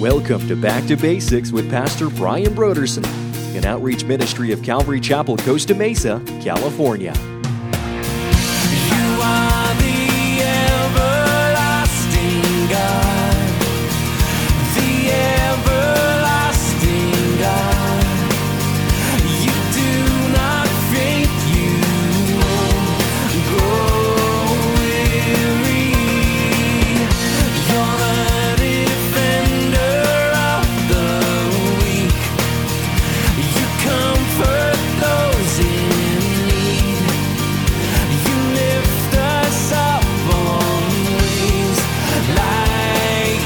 Welcome to Back to Basics with Pastor Brian Broderson, an outreach ministry of Calvary Chapel, Costa Mesa, California. You are the everlasting God, the everlasting God. You do not faint, you won't grow weary. You're the defender of the weak. You comfort those in need. You lift us up on wings like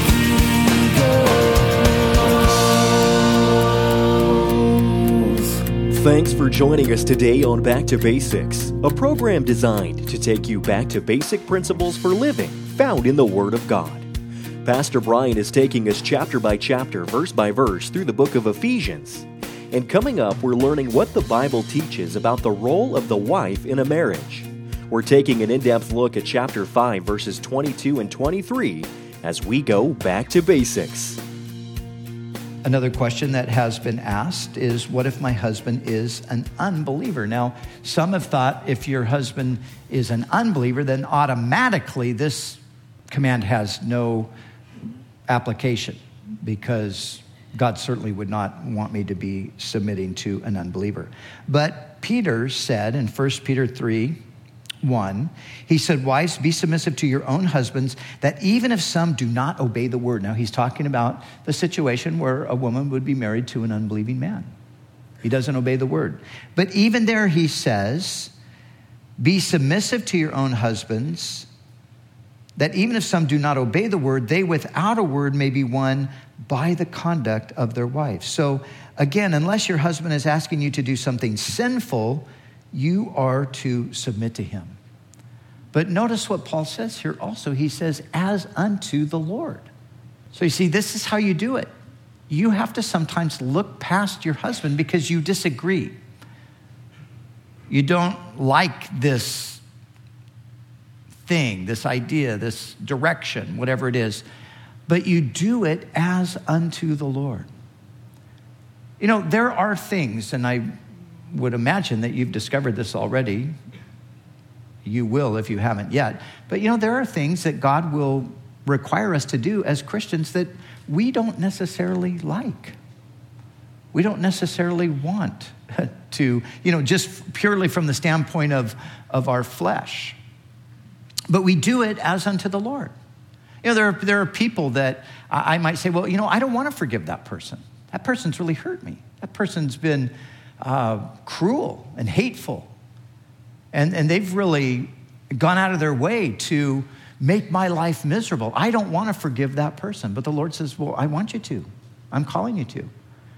eagles. Thanks for joining us today on Back to Basics, a program designed to take you back to basic principles for living found in the Word of God. Pastor Brian is taking us chapter by chapter, verse by verse through the book of Ephesians. And coming up, we're learning what the Bible teaches about the role of the wife in a marriage. We're taking an in-depth look at chapter 5, verses 22 and 23 as we go back to basics. Another question that has been asked is, what if my husband is an unbeliever? Now, some have thought if your husband is an unbeliever, then automatically this command has no application, because God certainly would not want me to be submitting to an unbeliever. But Peter said in 1 Peter 3:1, he said, "Wives, be submissive to your own husbands, that even if some do not obey the word." Now, he's talking about the situation where a woman would be married to an unbelieving man. He doesn't obey the word. But even there, he says, "Be submissive to your own husbands, that even if some do not obey the word, they without a word may be won by the conduct of their wife." So again, unless your husband is asking you to do something sinful, you are to submit to him. But notice what Paul says here also. He says, as unto the Lord. So you see, this is how you do it. You have to sometimes look past your husband because you disagree. You don't like this thing, this idea, this direction, whatever it is, but you do it as unto the Lord. You know, there are things, and I would imagine that you've discovered this already. You will if you haven't yet. But you know, there are things that God will require us to do as Christians that we don't necessarily like. We don't necessarily want to, you know, just purely from the standpoint of our flesh. But we do it as unto the Lord. You know, there are people that I might say, well, you know, I don't want to forgive that person. That person's really hurt me. That person's been cruel and hateful. And they've really gone out of their way to make my life miserable. I don't want to forgive that person. But the Lord says, well, I want you to. I'm calling you to.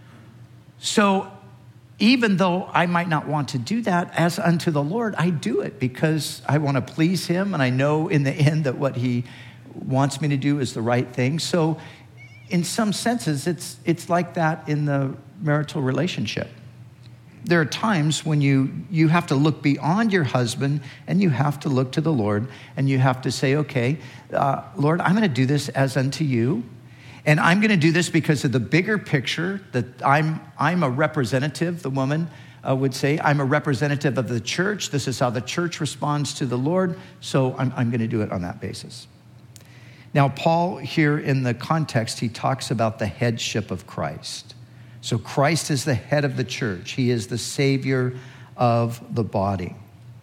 So even though I might not want to do that as unto the Lord, I do it because I want to please him, and I know in the end that what he wants me to do is the right thing. So in some senses, it's like that in the marital relationship. There are times when you have to look beyond your husband, and you have to look to the Lord, and you have to say, okay, Lord, I'm going to do this as unto you. And I'm going to do this because of the bigger picture that I'm a representative, the woman would say. I'm a representative of the church. This is how the church responds to the Lord. So I'm going to do it on that basis. Now, Paul here in the context, he talks about the headship of Christ. So Christ is the head of the church. He is the Savior of the body.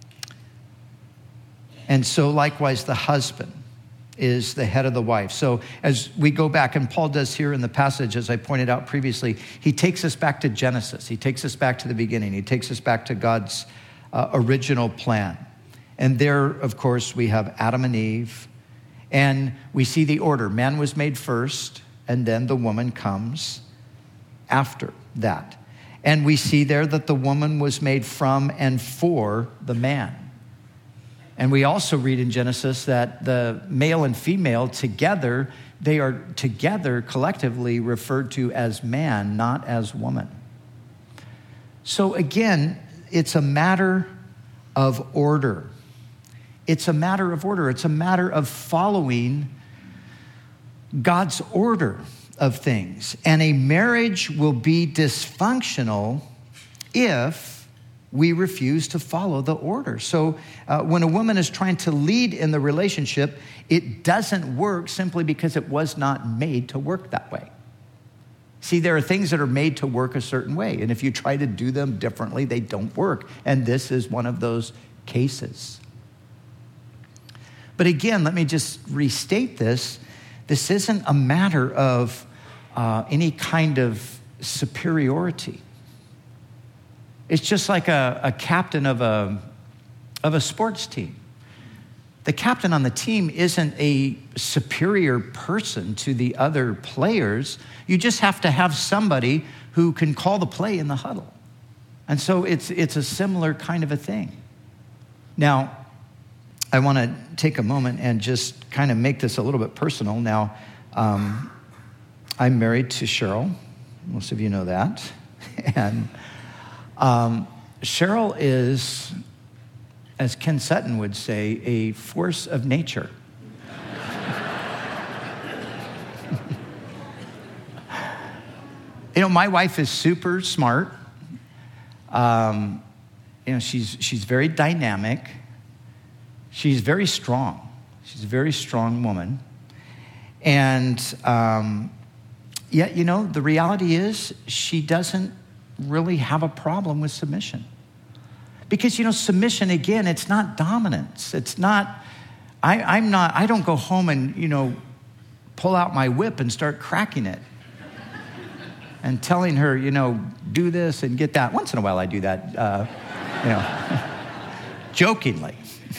And so likewise, the husband is the head of the wife. So as we go back, and Paul does here in the passage, as I pointed out previously, he takes us back to Genesis. He takes us back to the beginning. He takes us back to God's original plan. And there, of course, we have Adam and Eve, and we see the order. Man was made first, and then the woman comes after that. And we see there that the woman was made from and for the man. And we also read in Genesis that the male and female together, they are together collectively referred to as man, not as woman. So again, it's a matter of order. It's a matter of order. It's a matter of following God's order. of things. And a marriage will be dysfunctional if we refuse to follow the order. So when a woman is trying to lead in the relationship, it doesn't work simply because it was not made to work that way. See, there are things that are made to work a certain way, and if you try to do them differently, they don't work. And this is one of those cases. But again, let me just restate this. This isn't a matter of any kind of superiority. It's just like a captain of a sports team. The captain on the team isn't a superior person to the other players. You just have to have somebody who can call the play in the huddle. And so it's a similar kind of a thing. Now, I want to take a moment and just kind of make this a little bit personal. Now, I'm married to Cheryl. Most of you know that. And Cheryl is, as Ken Sutton would say, a force of nature. You know, my wife is super smart. She's very dynamic. She's very strong. She's a very strong woman. And yet, the reality is she doesn't really have a problem with submission. Because, submission, again, it's not dominance. It's not, I don't go home and, pull out my whip and start cracking it and telling her, do this and get that. Once in a while I do that, jokingly.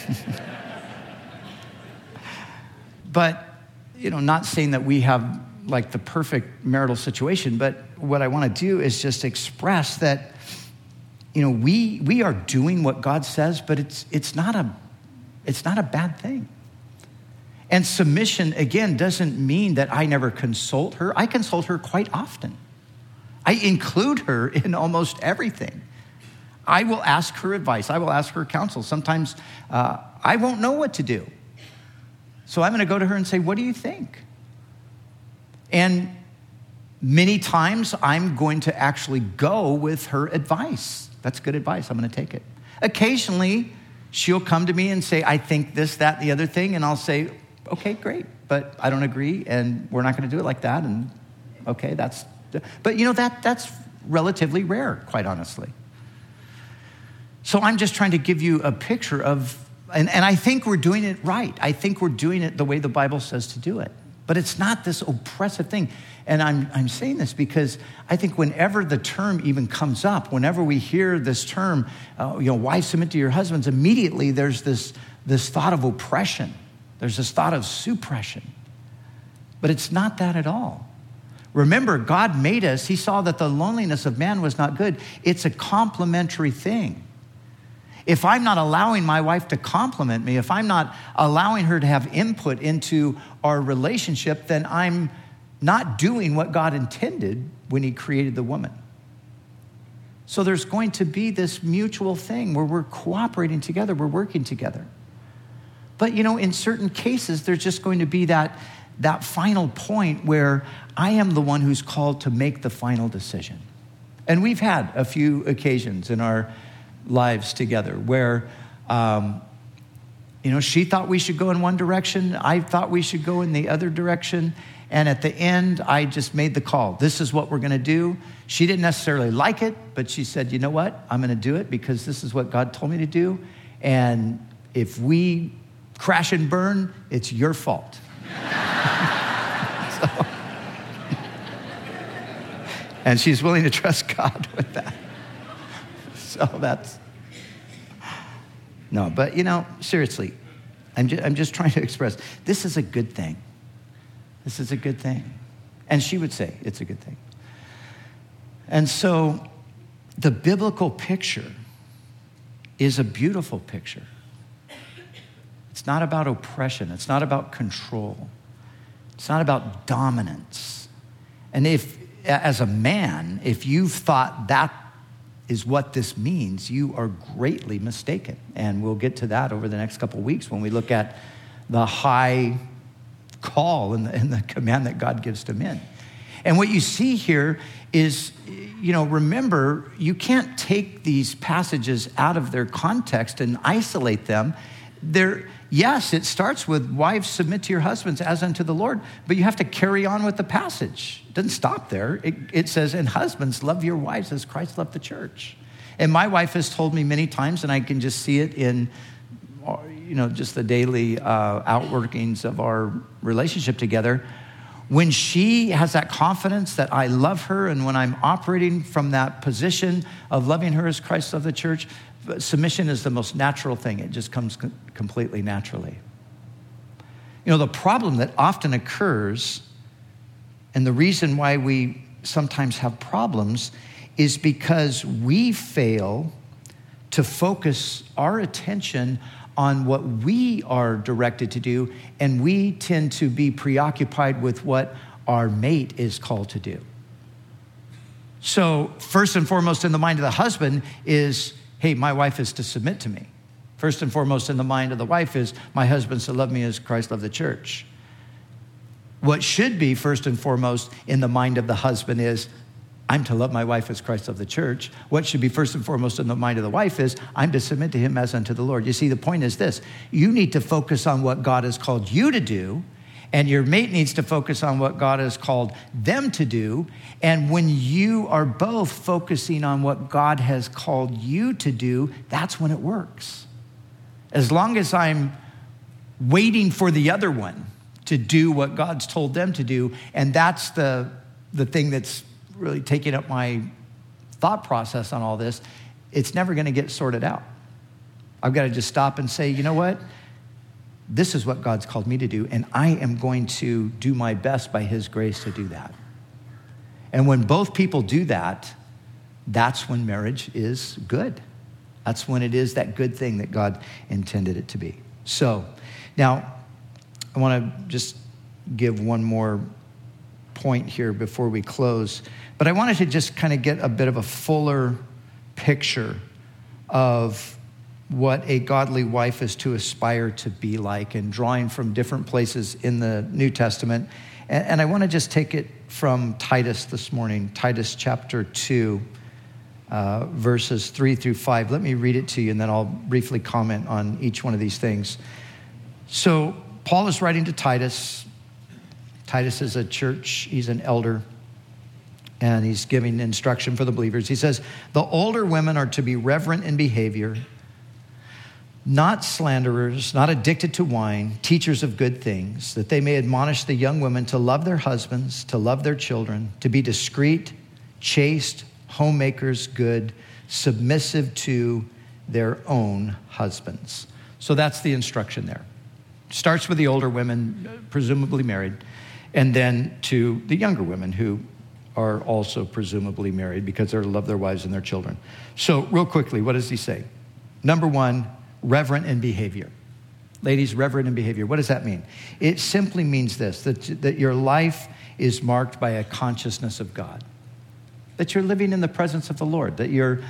But, not saying that we have like the perfect marital situation, but what I want to do is just express that, we are doing what God says, but it's not a bad thing. And submission, again, doesn't mean that I never consult her. I consult her quite often. I include her in almost everything. I will ask her advice. I will ask her counsel. Sometimes I won't know what to do. So I'm going to go to her and say, what do you think? And many times I'm going to actually go with her advice. That's good advice. I'm going to take it. Occasionally, she'll come to me and say, I think this, that, and the other thing. And I'll say, okay, great. But I don't agree. And we're not going to do it like that. And okay, that's relatively rare, quite honestly. So I'm just trying to give you a picture of, and I think we're doing it right. I think we're doing it the way the Bible says to do it. But it's not this oppressive thing. And I'm saying this because I think whenever the term even comes up, whenever we hear this term, wives submit to your husbands, immediately there's this thought of oppression. There's this thought of suppression. But it's not that at all. Remember, God made us. He saw that the loneliness of man was not good. It's a complementary thing. If I'm not allowing my wife to compliment me, if I'm not allowing her to have input into our relationship, then I'm not doing what God intended when he created the woman. So there's going to be this mutual thing where we're cooperating together, we're working together. But, in certain cases, there's just going to be that final point where I am the one who's called to make the final decision. And we've had a few occasions in our lives together where, she thought we should go in one direction. I thought we should go in the other direction. And at the end, I just made the call. This is what we're going to do. She didn't necessarily like it, but she said, you know what? I'm going to do it because this is what God told me to do. And if we crash and burn, it's your fault. And she's willing to trust God with that. So seriously, I'm just trying to express, this is a good thing. This is a good thing. And she would say it's a good thing. And so the biblical picture is a beautiful picture. It's not about oppression. It's not about control. It's not about dominance. And as a man, if you've thought that is what this means, you are greatly mistaken. And we'll get to that over the next couple of weeks when we look at the high call and the command that God gives to men. And what you see here is, remember, you can't take these passages out of their context and isolate them. Yes, it starts with wives submit to your husbands as unto the Lord, but you have to carry on with the passage. It doesn't stop there. It says, and husbands, love your wives as Christ loved the church. And my wife has told me many times, and I can just see it in, just the daily outworkings of our relationship together. When she has that confidence that I love her, and when I'm operating from that position of loving her as Christ loved the church, submission is the most natural thing. It just comes completely naturally. The problem that often occurs, and the reason why we sometimes have problems, is because we fail to focus our attention on what we are directed to do, and we tend to be preoccupied with what our mate is called to do. So first and foremost in the mind of the husband is, hey, my wife is to submit to me. First and foremost in the mind of the wife is, my husband's to love me as Christ loved the church. What should be first and foremost in the mind of the husband is, I'm to love my wife as Christ loved the church. What should be first and foremost in the mind of the wife is, I'm to submit to him as unto the Lord. You see, the point is this: you need to focus on what God has called you to do, and your mate needs to focus on what God has called them to do. And when you are both focusing on what God has called you to do, that's when it works. As long as I'm waiting for the other one to do what God's told them to do, and that's the thing that's really taking up my thought process on all this, it's never going to get sorted out. I've got to just stop and say, you know what? This is what God's called me to do, and I am going to do my best by his grace to do that. And when both people do that, that's when marriage is good. That's when it is that good thing that God intended it to be. So now I want to just give one more point here before we close, but I wanted to just kind of get a bit of a fuller picture of what a godly wife is to aspire to be like, and drawing from different places in the New Testament. And I want to just take it from Titus this morning, Titus chapter 2, verses 3 through 5. Let me read it to you, and then I'll briefly comment on each one of these things. So Paul is writing to Titus. Titus is a church, he's an elder, and he's giving instruction for the believers. He says, the older women are to be reverent in behavior, not slanderers, not addicted to wine, teachers of good things, that they may admonish the young women to love their husbands, to love their children, to be discreet, chaste, homemakers, good, submissive to their own husbands. So that's the instruction there. Starts with the older women, presumably married, and then to the younger women who are also presumably married because they're to love their wives and their children. So real quickly, what does he say? Number one, reverent in behavior. Ladies, reverent in behavior. What does that mean? It simply means this, that your life is marked by a consciousness of God, that you're living in the presence of the Lord, that you're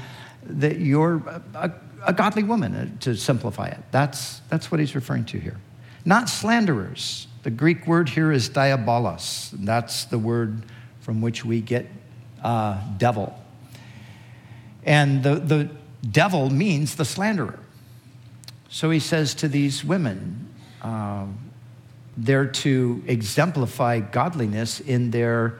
a godly woman, to simplify it. That's what he's referring to here. Not slanderers. The Greek word here is diabolos. That's the word from which we get devil. And the devil means the slanderer. So he says to these women, they're to exemplify godliness in their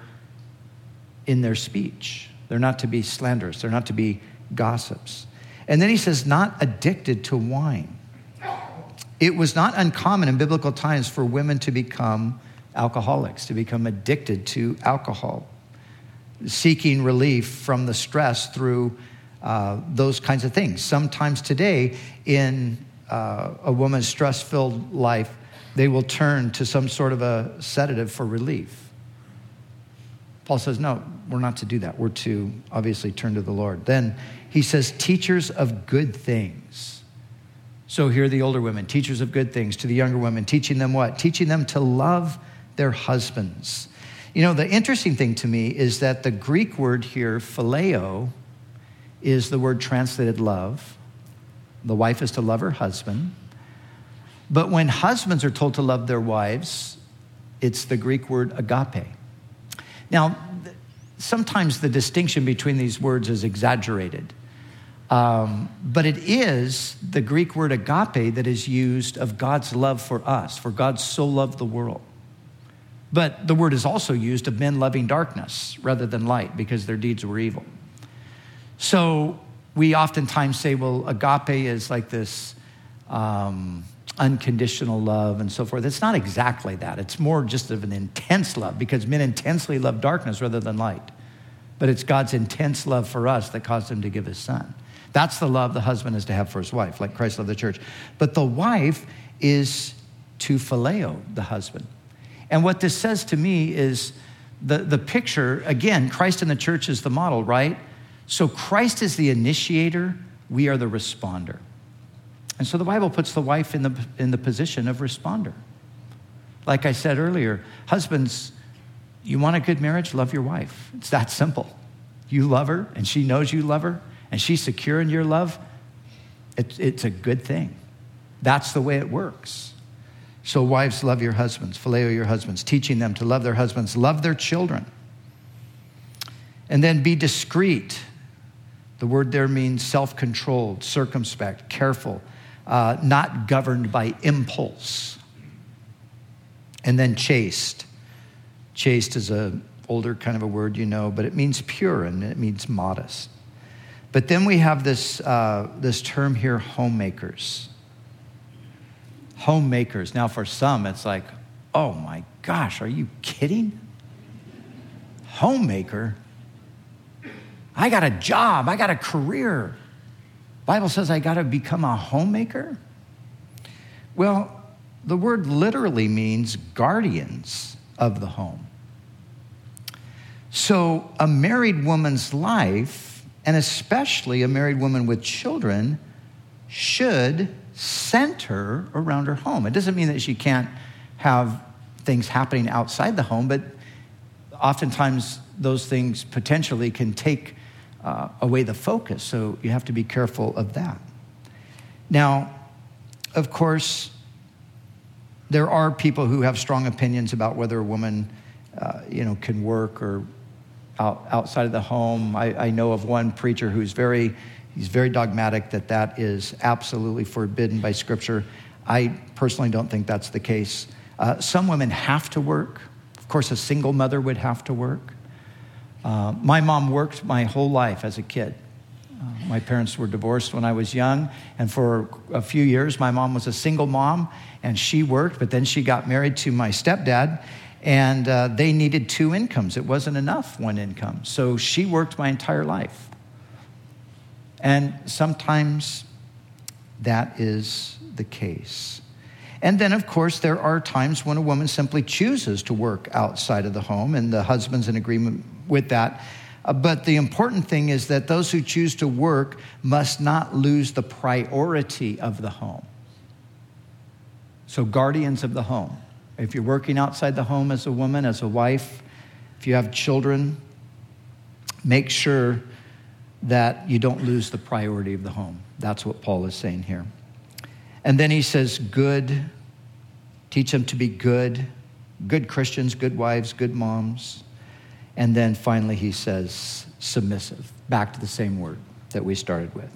speech. They're not to be slanderous. They're not to be gossips. And then he says, not addicted to wine. It was not uncommon in biblical times for women to become alcoholics, to become addicted to alcohol, seeking relief from the stress through those kinds of things. Sometimes today, in a woman's stress-filled life, they will turn to some sort of a sedative for relief. Paul says, no, we're not to do that. We're to obviously turn to the Lord. Then he says, teachers of good things. So here are the older women, teachers of good things, to the younger women, teaching them what? Teaching them to love their husbands. You know, the interesting thing to me is that the Greek word here, phileo, is the word translated love. The wife is to love her husband. But when husbands are told to love their wives, it's the Greek word agape. Now, sometimes the distinction between these words is exaggerated. But it is the Greek word agape that is used of God's love for us, for God so loved the world. But the word is also used of men loving darkness rather than light because their deeds were evil. So we oftentimes say, well, agape is like this unconditional love and so forth. It's not exactly that. It's more just of an intense love because men intensely love darkness rather than light. But it's God's intense love for us that caused him to give his son. That's the love the husband is to have for his wife, like Christ loved the church. But the wife is to phileo the husband. And what this says to me is the picture, again, Christ and the church is the model, right? So Christ is the initiator, we are the responder. And so the Bible puts the wife in the position of responder. Like I said earlier, husbands, you want a good marriage? Love your wife. It's that simple. You love her, and she knows you love her, and she's secure in your love. It's a good thing. That's the way it works. So wives, love your husbands, phileo your husbands, teaching them to love their husbands, love their children. And then be discreet. The word there means self-controlled, circumspect, careful, not governed by impulse. And then chaste. Chaste is an older kind of a word, you know, but it means pure and it means modest. But then we have this term here, homemakers. Homemakers. Now for some, it's like, oh my gosh, are you kidding? Homemaker? I got a job, I got a career. Bible says I got to become a homemaker? Well, the word literally means guardians of the home. So a married woman's life, and especially a married woman with children, should center around her home. It doesn't mean that she can't have things happening outside the home, but oftentimes those things potentially can take away the focus. So you have to be careful of that. Now, of course, there are people who have strong opinions about whether a woman, can work or outside of the home. I know of one preacher who's very dogmatic that is absolutely forbidden by Scripture. I personally don't think that's the case. Some women have to work. Of course, a single mother would have to work. My mom worked my whole life as a kid. My parents were divorced when I was young, and for a few years, my mom was a single mom, and she worked, but then she got married to my stepdad, and they needed 2 incomes. It wasn't enough, 1 income. So she worked my entire life. And sometimes that is the case. And then, of course, there are times when a woman simply chooses to work outside of the home, and the husband's in agreement with that. But the important thing is that those who choose to work must not lose the priority of the home. So guardians of the home. If you're working outside the home as a woman, as a wife, if you have children, make sure that you don't lose the priority of the home. That's what Paul is saying here. And then he says, good, teach them to be good Christians, good wives, good moms. And then finally he says, submissive, back to the same word that we started with.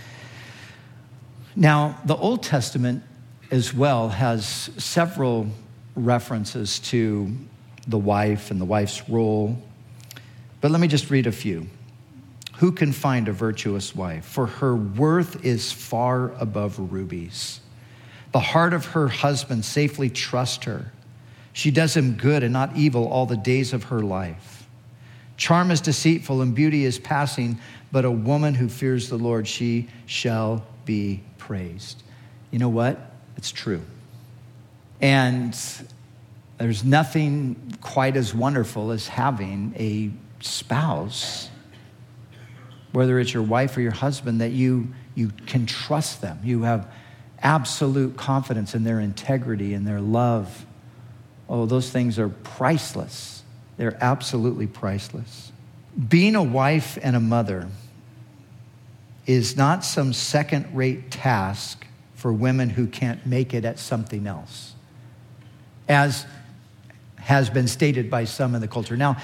Now, the Old Testament as well has several references to the wife and the wife's role. But let me just read a few. Who can find a virtuous wife? For her worth is far above rubies. The heart of her husband safely trusts her. She does him good and not evil all the days of her life. Charm is deceitful and beauty is passing, but a woman who fears the Lord, she shall be praised. You know what? It's true. And there's nothing quite as wonderful as having a spouse, whether it's your wife or your husband, that you can trust them. You have absolute confidence in their integrity and their love. Oh, those things are priceless. They're absolutely priceless. Being a wife and a mother is not some second-rate task for women who can't make it at something else. As has been stated by some in the culture. Now,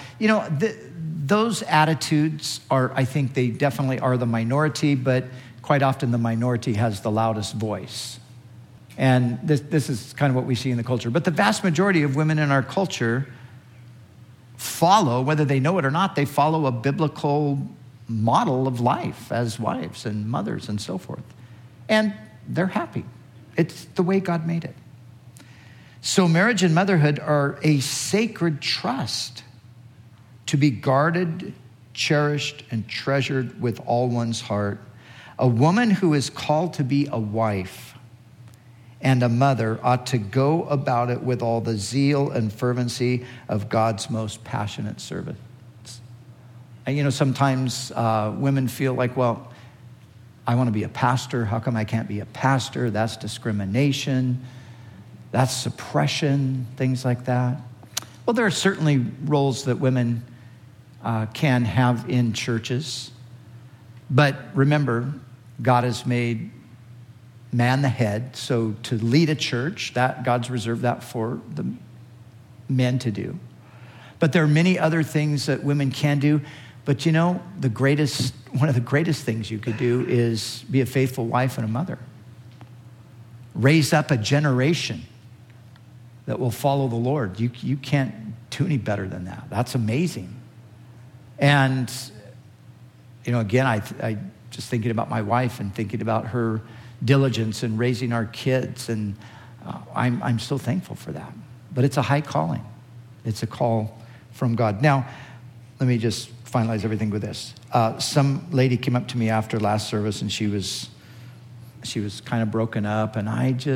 those attitudes are, I think they definitely are the minority, but quite often the minority has the loudest voice. And this is kind of what we see in the culture. But the vast majority of women in our culture follow, whether they know it or not, they follow a biblical model of life as wives and mothers and so forth. And they're happy. It's the way God made it. So marriage and motherhood are a sacred trust to be guarded, cherished, and treasured with all one's heart. A woman who is called to be a wife and a mother ought to go about it with all the zeal and fervency of God's most passionate servants. And sometimes women feel like, well, I want to be a pastor. How come I can't be a pastor? That's discrimination. That's suppression, things like that. Well, there are certainly roles that women can have in churches. But remember, God has made man the head. So to lead a church, that God's reserved that for the men to do. But there are many other things that women can do. But one of the greatest things you could do is be a faithful wife and a mother. Raise up a generation that will follow the Lord. You can't do any better than that. That's amazing. And, again, I just thinking about my wife and thinking about her diligence in raising our kids. And I'm so thankful for that. But it's a high calling. It's a call from God. Now, let me just finalize everything with this. Some lady came up to me after last service, and she was kind of broken up, and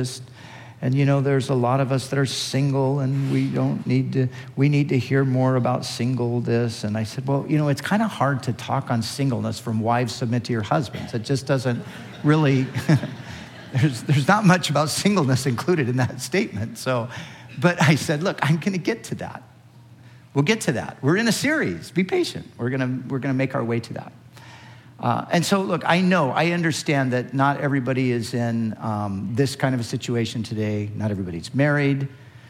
there's a lot of us that are single, and we need to hear more about singleness. And I said, well, it's kind of hard to talk on singleness from wives submit to your husbands. It just doesn't really, there's not much about singleness included in that statement. So, but I said, look, I'm going to get to that. We'll get to that. We're in a series. Be patient. We're gonna make our way to that. And so, look, I understand that not everybody is in this kind of a situation today. Not everybody's married.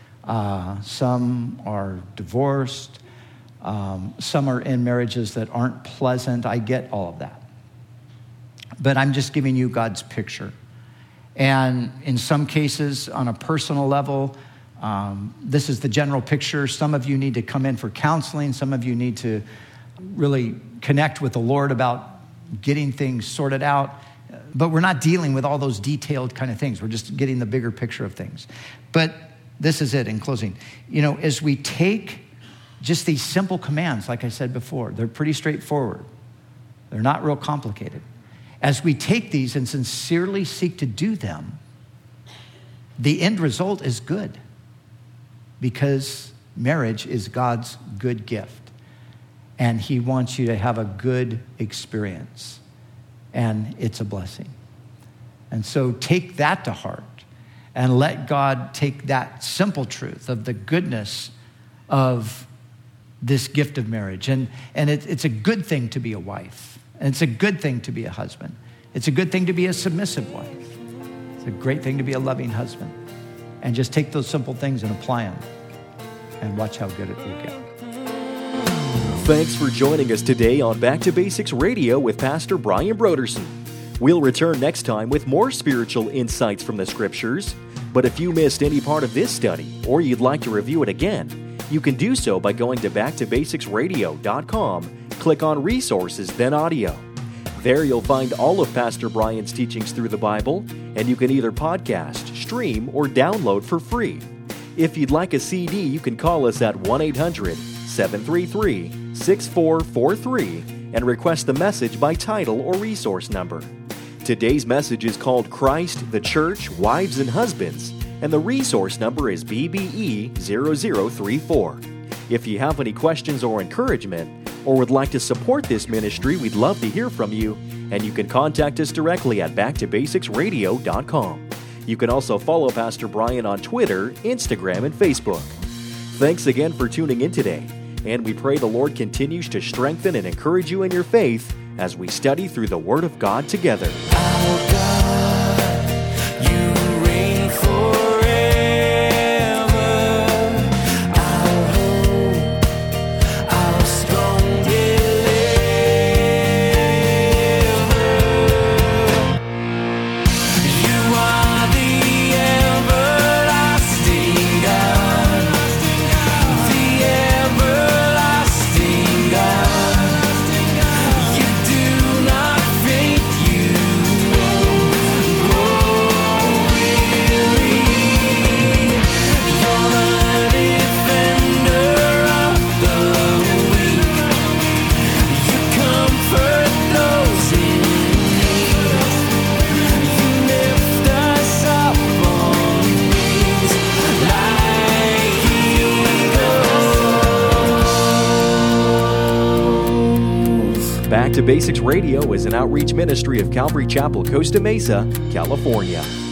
Some are divorced. Some are in marriages that aren't pleasant. I get all of that. But I'm just giving you God's picture. And in some cases, on a personal level, this is the general picture. Some of you need to come in for counseling. Some of you need to really connect with the Lord about getting things sorted out. But we're not dealing with all those detailed kind of things. We're just getting the bigger picture of things. But this is it in closing. As we take just these simple commands, like I said before, they're pretty straightforward. They're not real complicated. As we take these and sincerely seek to do them, the end result is good. Because marriage is God's good gift. And he wants you to have a good experience. And it's a blessing. And so take that to heart. And let God take that simple truth of the goodness of this gift of marriage. And it's a good thing to be a wife. And it's a good thing to be a husband. It's a good thing to be a submissive wife. It's a great thing to be a loving husband. And just take those simple things and apply them. And watch how good it will get. Thanks for joining us today on Back to Basics Radio with Pastor Brian Brodersen. We'll return next time with more spiritual insights from the Scriptures. But if you missed any part of this study or you'd like to review it again, you can do so by going to backtobasicsradio.com, click on Resources, then Audio. There you'll find all of Pastor Brian's teachings through the Bible, and you can either podcast, stream, or download for free. If you'd like a CD, you can call us at 1-800-733-6443 and request the message by title or resource number. Today's message is called Christ, the Church, Wives and Husbands, and the resource number is BBE 0034. If you have any questions or encouragement, or would like to support this ministry, we'd love to hear from you, and you can contact us directly at backtobasicsradio.com. You can also follow Pastor Brian on Twitter, Instagram, and Facebook. Thanks again for tuning in today, and we pray the Lord continues to strengthen and encourage you in your faith as we study through the Word of God together. Our God, you reign forever. Our Back to Basics Radio is an outreach ministry of Calvary Chapel, Costa Mesa, California.